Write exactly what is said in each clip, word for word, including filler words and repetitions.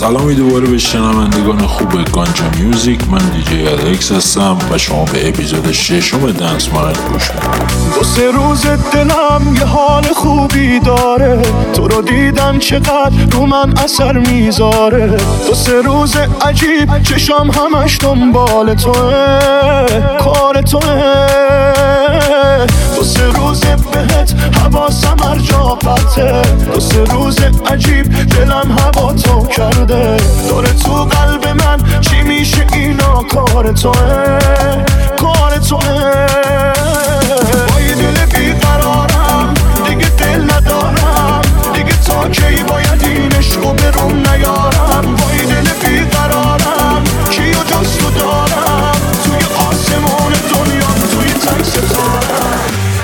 سلامی دوباره به شنوندگان خوب گانجا میوزیک. من دیجی الکس هستم و شما به اپیزود ششم دنس مارکت گوش میکنید. دو سه روز دلم یه حال خوبی داره، تو رو دیدن چقدر رو من اثر میذاره. دو سه روز عجیب چشام همش دنبال توه، کار توه. دو سه روز بهت حواسم هر جا پرته، دو سه روز عجیب دلم هوا تو کرده. داره تو قلب من چی میشه اینا، کار توه، کار توه. با یه دل بیقرارم دیگه دل ندارم، دیگه تا کی باید این عشقو برون نیارم. با یه دل بیقرارم کیو جستو دارم، توی آسمون دنیا توی تک ستارم.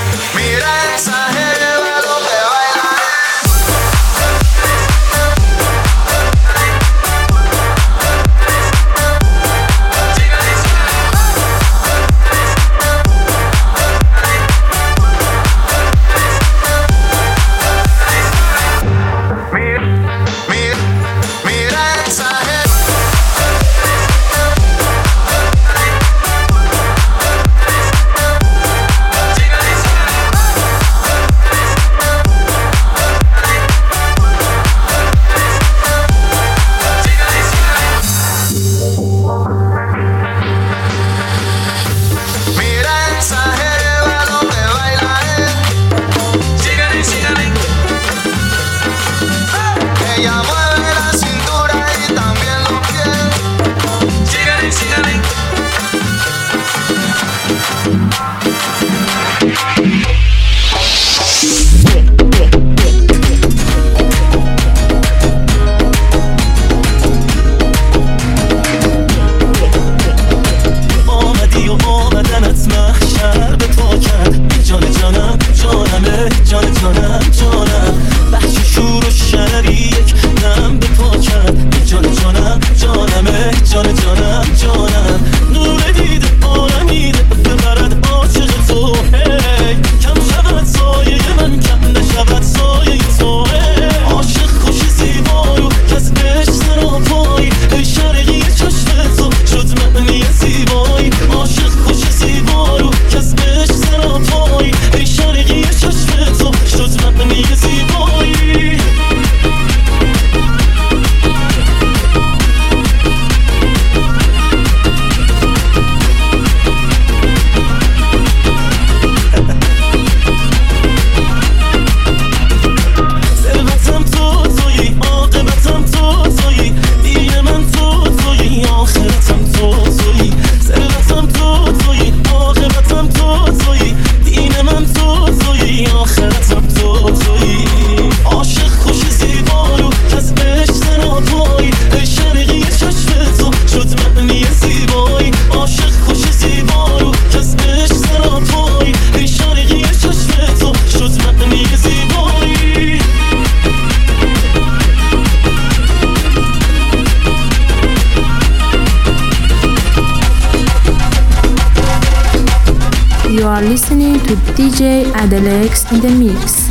You are listening to D J Adelex in the mix.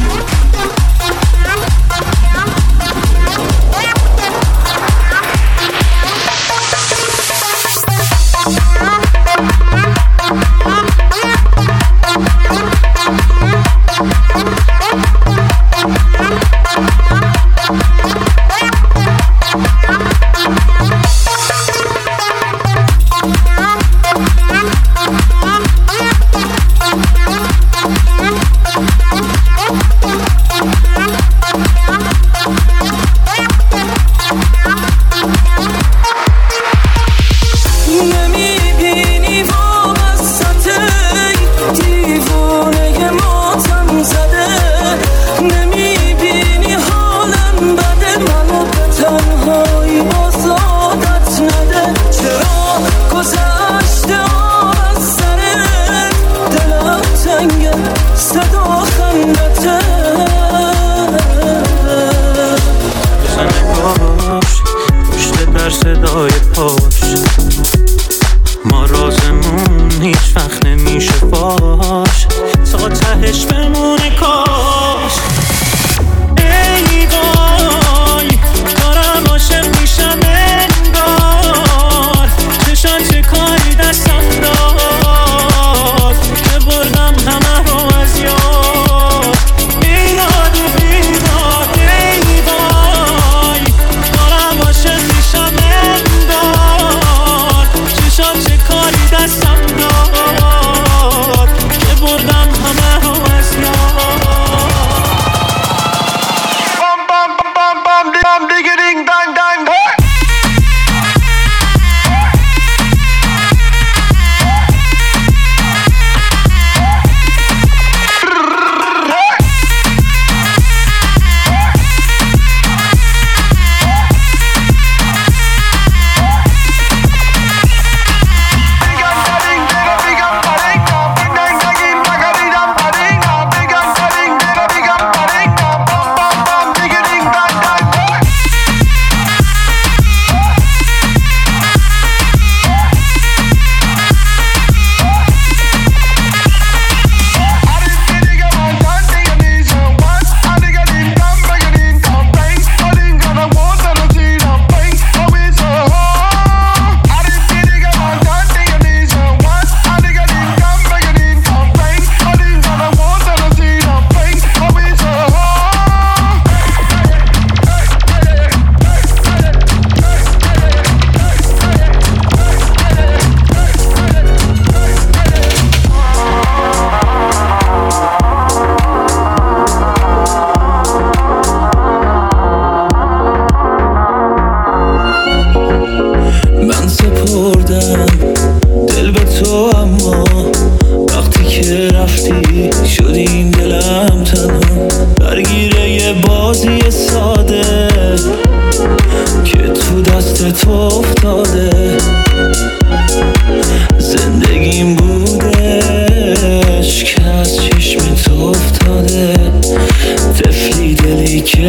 صدای پاش ما رازمون هیچ وقت نمیشه فاش، تا تهش بمونه کاش. ای وای دارم عاشق میشم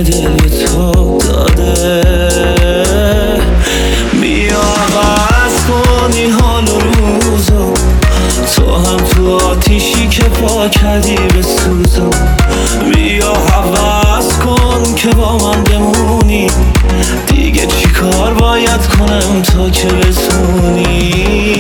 دل به تو داده. بیا عوض کنی حال و روزو، تو هم تو آتیشی که پا کردی به سوزو. بیا عوض کن که با من بمونی، دیگه چی کار باید کنم تا که بتونی.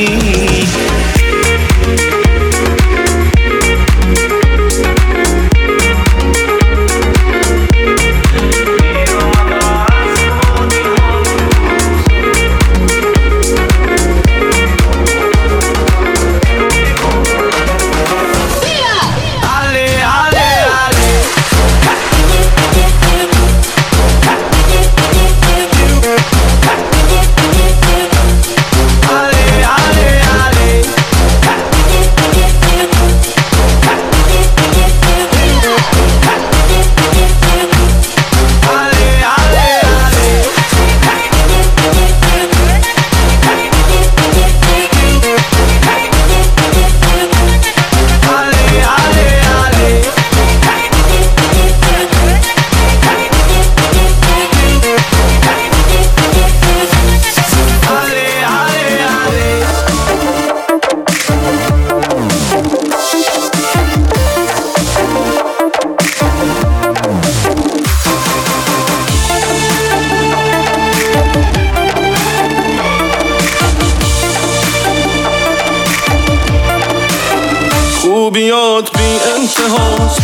خوبیات بی انتهاست،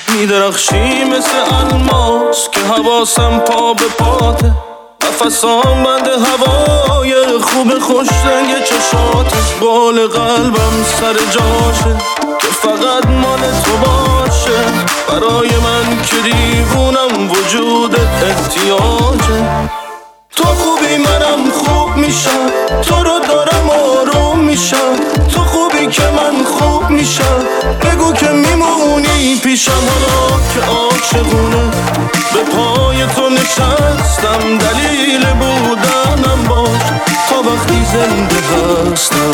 میدرخشی مثل الماس که حواسم پا به پاته. نفسام بند هوای خوب خوش رنگ چشاته. بال قلبم سر جاشه که فقط مال تو باشه. برای من که دیوونم وجودت احتیاجه. تو خوبی منم خوب میشم، تو رو دارم آروم میشم. تو خوبی که من خوب میشم، بگو که میمونی پیشم. حالا که عاشقونه به پای تو نشستم، دلیل بودنم باش تا وقتی زنده هستم.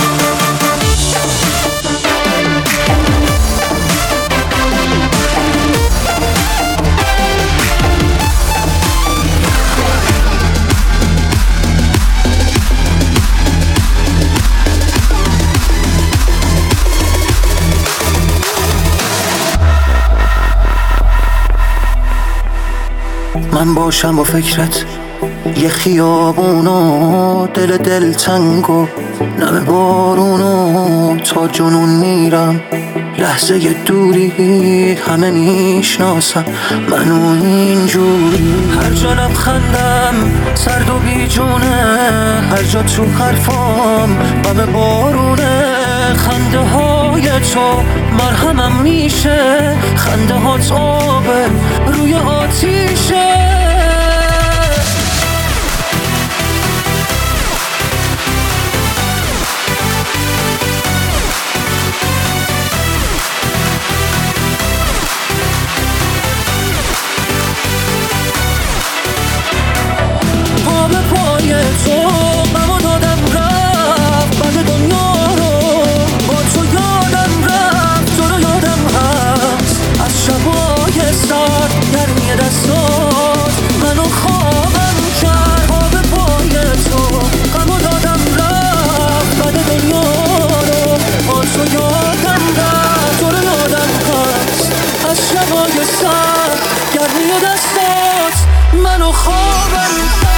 من باشم با فکرت یه خیابونو، دل دل تنگو نم بارونو. تا جنون میرم لحظه ی دوری، همه میشناسم منو اینجوری. هر جا لبخندم سرد و بیجونه، هر جا تو حرفام غم بارونه. خنده های تو مرهمم میشه، خنده ها آبه روی آتیشه. پا به پای تو غمو دادم رفت، بعد دنیا رو با تو یادم رفت. تو رو یادم هست از شبای سرد، گرمی دستات منو خوابم کرد. پا به پای تو غمو دادم رفت، بعد دنیا رو با تو یادم رفت. تو رو یادم هست از شبای سرد، گرمی دستات منو خوابم کرد.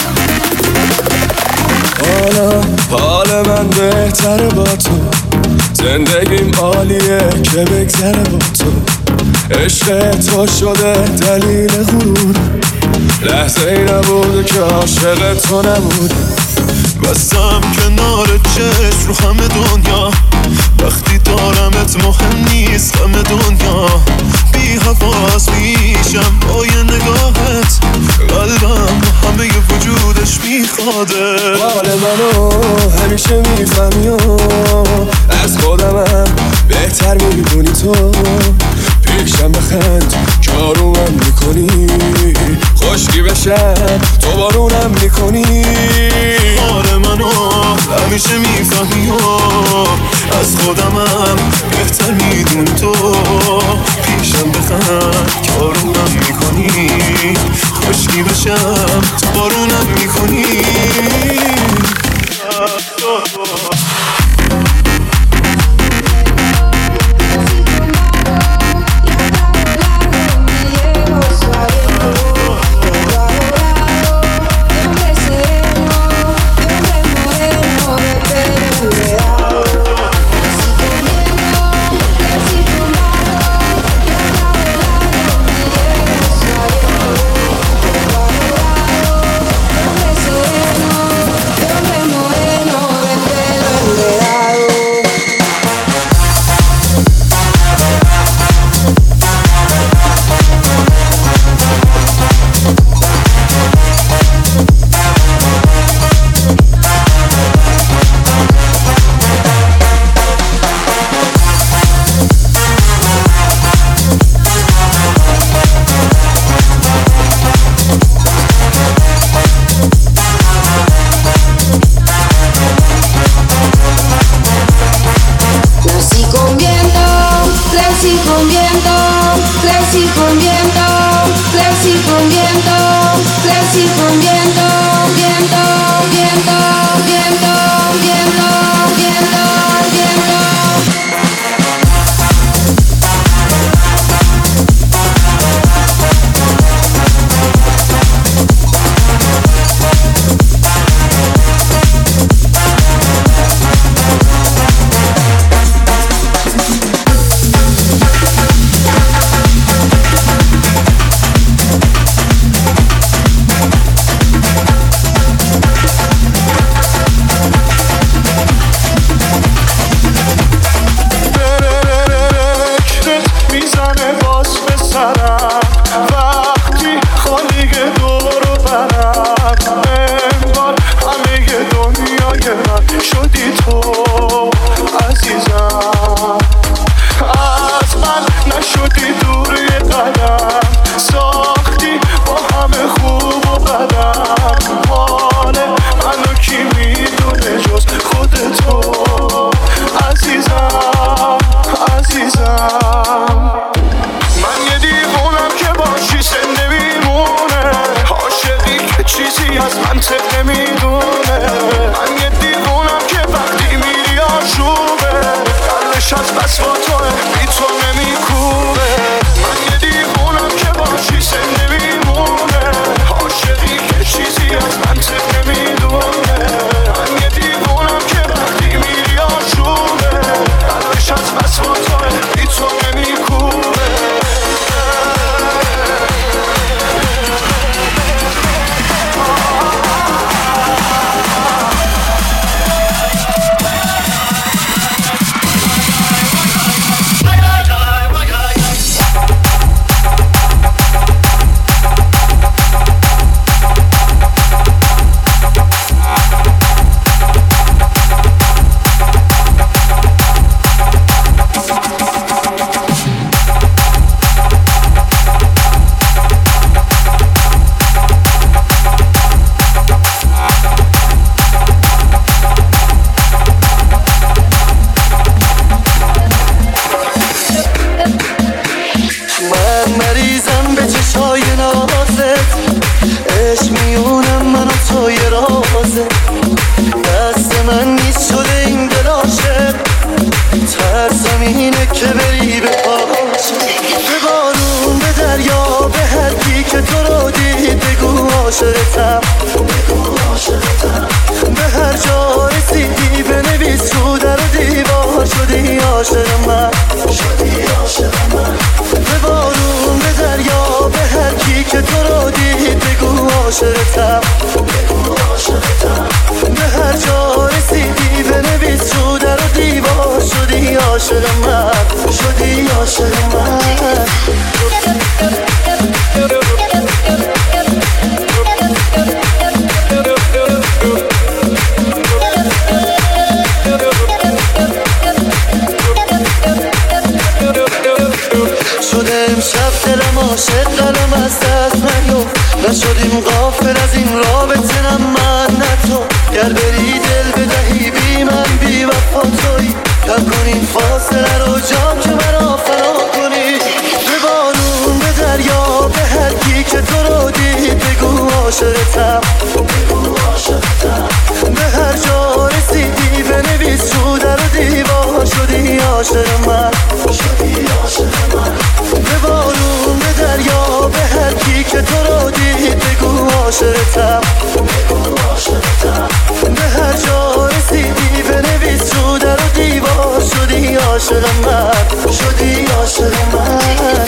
حال من بهتره با تو، زندگیم عالیه که بگذره با تو، عشق تو شده دلیل غرور، لحظه ای نبوده که عاشق تو نبود. بستم کنار چشم رو همه دنیا، وقتی دارمت مهم نیست همه دنیا. بی حواس میشم با یه نگاهت، قلبم همه ی وجودش میخواده. حال منو همیشه میفهمی و از خودمم بهتر میدونی تو. پیشم بخند که آرومم میکنی، خشکی بشم تو بارونم میکنی. حال منو همیشه میفهمی و از خودمم بهتر میدونی تو. پیشم بخند که آرومم میکنی، خشکی بشم تو بارونم میکنی. چیزی از منطق نمیدونه. من یه دیوونم که عاشق من، شدی عاشق من.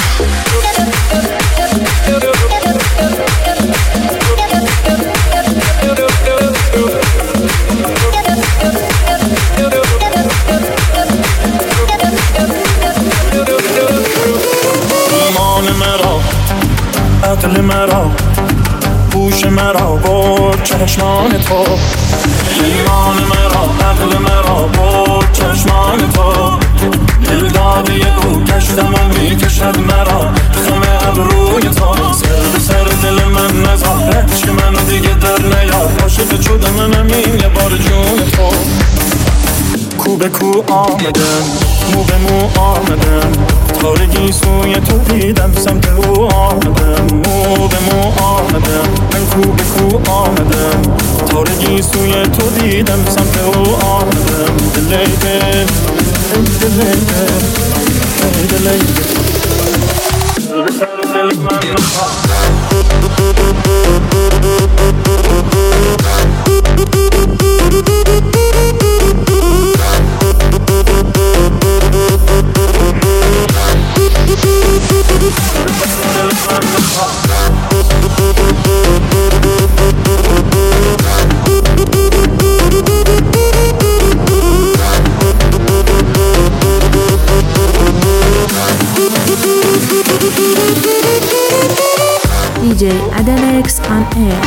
ایمان مرا، عقل مرا، گوش مرا با چشمان تو. ایمان مرا، عقل مرا با چشمان تو. دل داده او کشتم و میکشد مرا، خم ابروی تو. سر به سر دل من نزار، عشق من دیگه در نیار. عاشق شده منم این یه بار جون تو. کو به کو آمدم، مو به مو آمدم، تارگی سوی تو دیدم، سمت او آمدم. مو به مو آمدم، من کو به کو آمدم، تارگی سوی تو دیدم، سمت او آمدم. دلیده دلیده دلیده به سر دل من دی جی Adelex on air.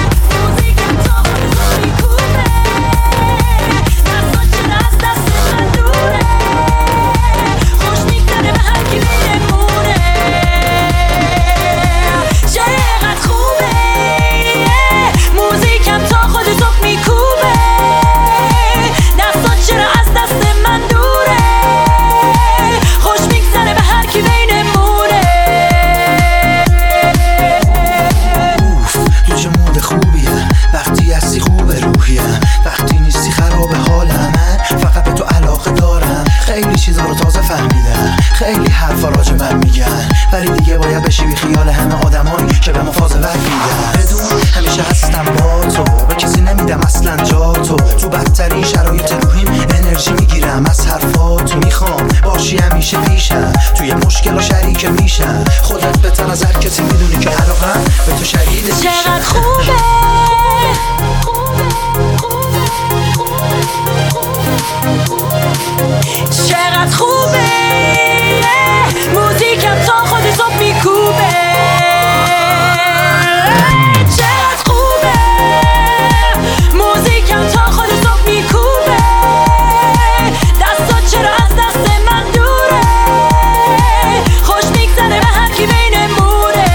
خیلی حرفا راجع من میگن، ولی دیگه باید بشی بی خیال همه آدمایی که به مفاضلت میدن. بدون همیشه هستم با تو، به کسی نمیدم اصلا جا تو. تو بدترین شرایط روحیم انرژی میگیرم از حرفاتو. میخوام باشی همیشه پیشم، توی مشکل و شریک میشم. خودت بهتر از هر کسی میدونی که علاقم به تو شهید میشم. چقدر خوبه چقدر خوبه موزیکم تا خود صبح میکوبه. چقدر خوبه موزیکم تا خود صبح میکوبه. دستات چرا از دست من دوره، خوش میگذره به هر کی بینمونه.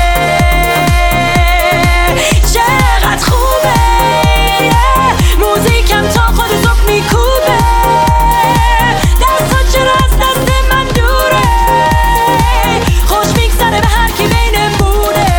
چقدر خوبه موزیکم تا خود صبح میکوبه. دستات چرا از دست من دوره، خوش میگذره به هر کی بینمونه.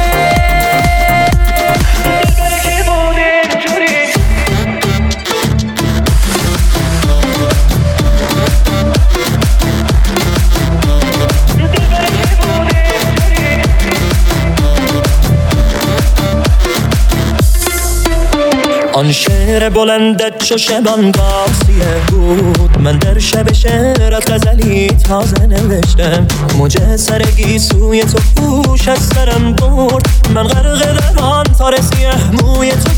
آن شعر بلندت چو شبان قاسیه بود، من در شب شعرت غزلی تازه نوشتم. موج سرگی سوی تو پوش از سرم برد، من غرق در آن تار سیه موی تو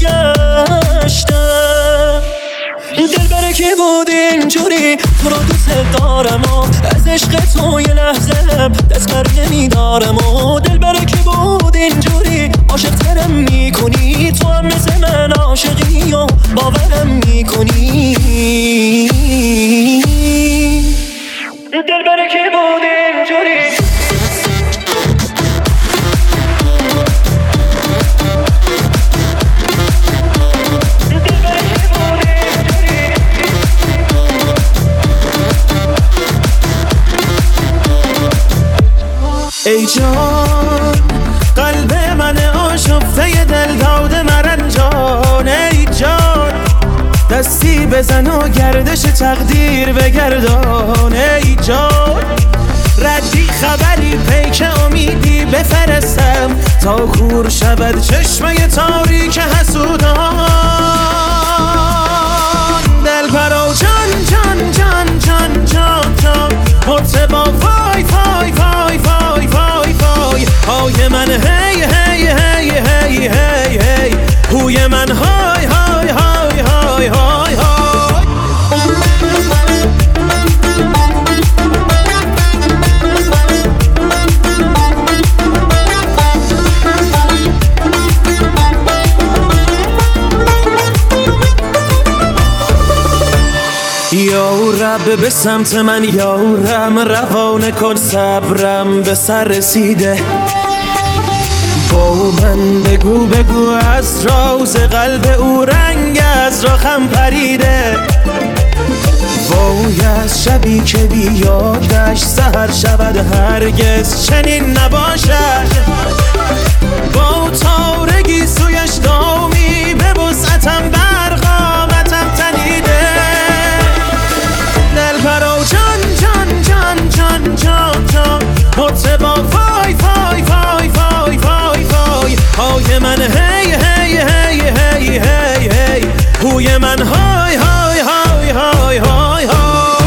گشتم. دل بره کی بود اینجوری، تو رو دوست دارم و از عشق تو یه لحظه دست بر نمیدارم. و دل بره کی بود اینجوری، عاشق ترم میکنی، تو هم مثل من عاشقی و باورم میکنی. دل بره کی بود اینجوری. ای جان قلب من آشفته دل داده مرنجان. ای جان دستی بزن و گردش تقدیر بگردان. ای جان ردی خبری پیک امیدی بفرستم، تا کور شود چشمه تاریک حسودان. دل پرو جان جان جان جان جان جان هوی من های های های های های های. یا رب به سمت من یارم، روانه کن صبرم به سر رسیده. با من بگو بگو از راز قلب او رنگ از راخم پریده. وای از شبی که بیادش سحر شود هرگز چنین نباشد. با تارگی سویش دامی به وسعتم برقامتم تنیده. دل پرو جان جان جان جان جان جان مطربا فای فای فای فای فای فای. های من هی هی هی هی هی هی. هوی من های های های های های های.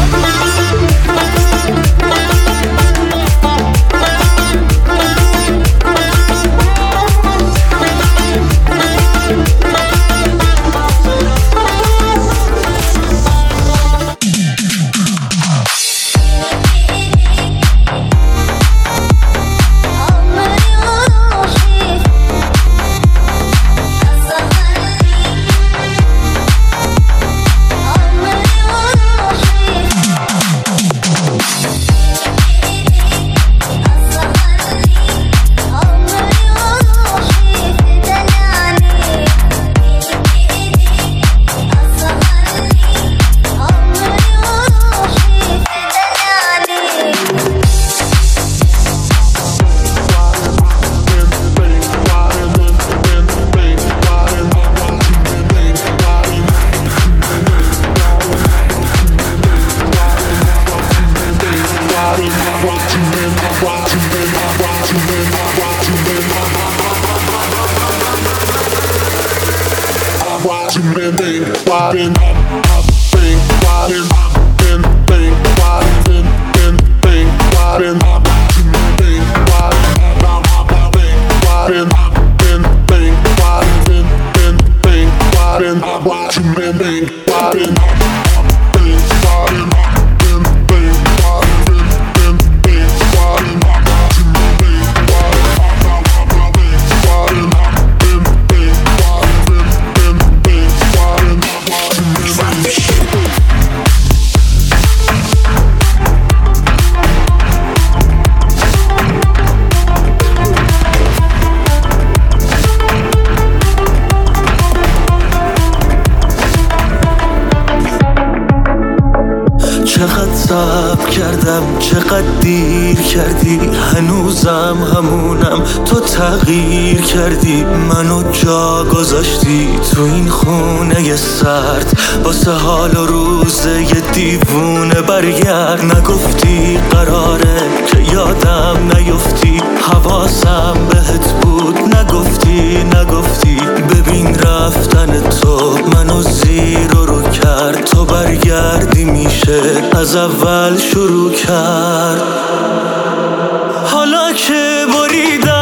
چقدر دیر کردی هنوزم همونم، تو تغییر کردی منو جا گذاشتی تو این خونه سرد. واسه حال و روزه یه دیوونه برگرد. نگفتی قراره که یادم نیفتی، حواسم بهت بود نگفتی نگفتی. ببین رفتن تو منو زیر و رو کرد، تو برگردی میشه از اول شروع کرد. حالا که بریدم